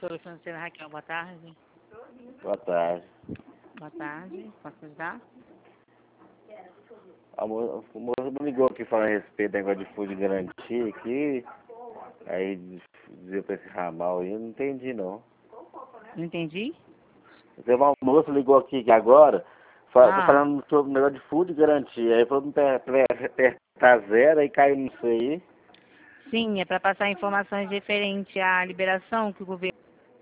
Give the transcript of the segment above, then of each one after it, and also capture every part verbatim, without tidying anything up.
Consultora financeira Raquel, boa tarde. Boa tarde. Boa tarde, posso ajudar? A moça, o moço me ligou aqui falando a respeito do negócio de fundo de garantia aqui. Aí dizia pra esse ramal aí, eu não entendi não. Não entendi? Teve uma moça ligou aqui que agora, fa Ah. falando sobre o negócio de fundo de garantia. Aí falou pra apertar zero, aí caiu nisso aí. Sim, é para passar informações referentes à liberação que o governo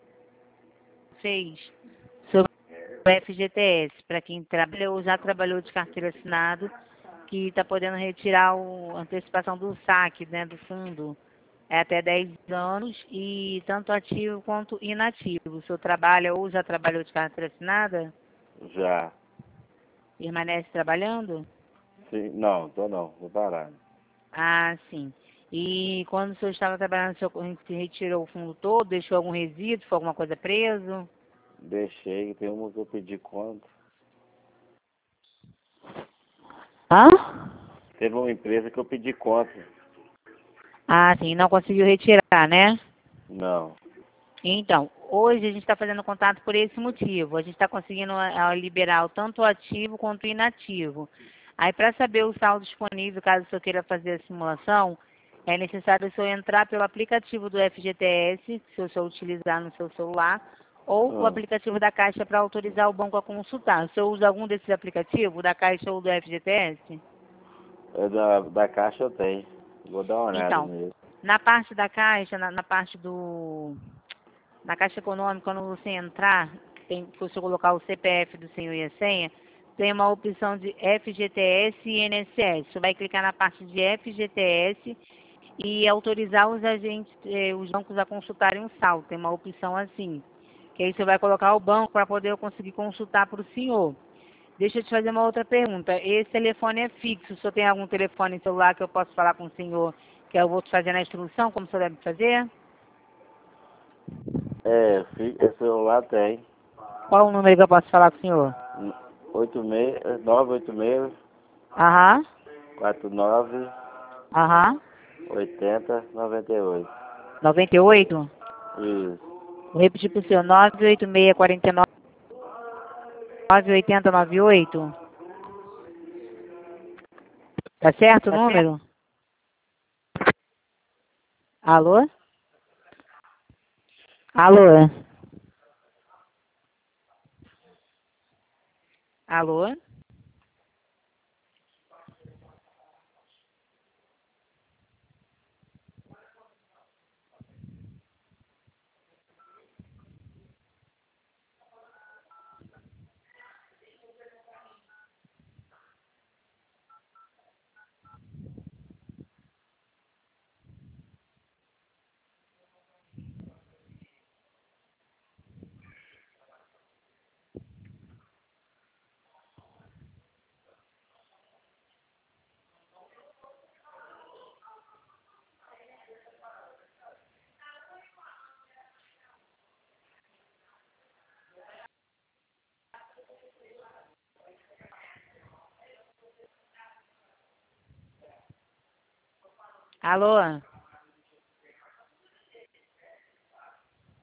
fez sobre o F G T S, para quem trabalhou ou já trabalhou de carteira assinado, que está podendo retirar o, a antecipação do saque, né, do fundo, é até dez anos e tanto ativo quanto inativo. O senhor trabalha ou já trabalhou de carteira assinada? Já. Permanece trabalhando? Sim, não, tô não, tô parado. Ah, sim. E quando o senhor estava trabalhando, o senhor retirou o fundo todo, deixou algum resíduo, foi alguma coisa preso? Deixei, tem uma que eu pedi conta. Hã? Teve uma empresa que eu pedi conta. Ah, sim, não conseguiu retirar, né? Não. Então, hoje a gente está fazendo contato por esse motivo. A gente está conseguindo ah, liberar o tanto o ativo quanto o inativo. Aí, para saber o saldo disponível, caso o senhor queira fazer a simulação, é necessário o senhor entrar pelo aplicativo do F G T S, se o senhor utilizar no seu celular, ou o Hum. aplicativo da Caixa para autorizar o banco a consultar. O senhor usa algum desses aplicativos, da Caixa ou do F G T S? É da, da caixa eu tenho. Vou dar uma olhada Então, nele. na parte da Caixa, na, na parte do na Caixa Econômica, quando você entrar, tem que você colocar o C P F do senhor e a senha, tem uma opção de F G T S e I N S S. Você vai clicar na parte de F G T S e autorizar os agentes, eh, os bancos a consultarem o saldo. Tem uma opção assim, que aí você vai colocar o banco para poder eu conseguir consultar para o senhor. Deixa eu te fazer uma outra pergunta. Esse telefone é fixo. O senhor tem algum telefone celular que eu posso falar com o senhor, que eu vou te fazer na instrução, como o senhor deve fazer? É, fi- esse celular tem. Qual o número que eu posso falar com o senhor? oito seis, nove oito seis, Aham, quatro nove, aham. oito zero, nove oito. noventa e oito? Isso. Vou repetir para o senhor. nove oito seis, quatro nove, nove oito zero nove oito. Tá certo o número? Alô? Alô? Alô? Alô?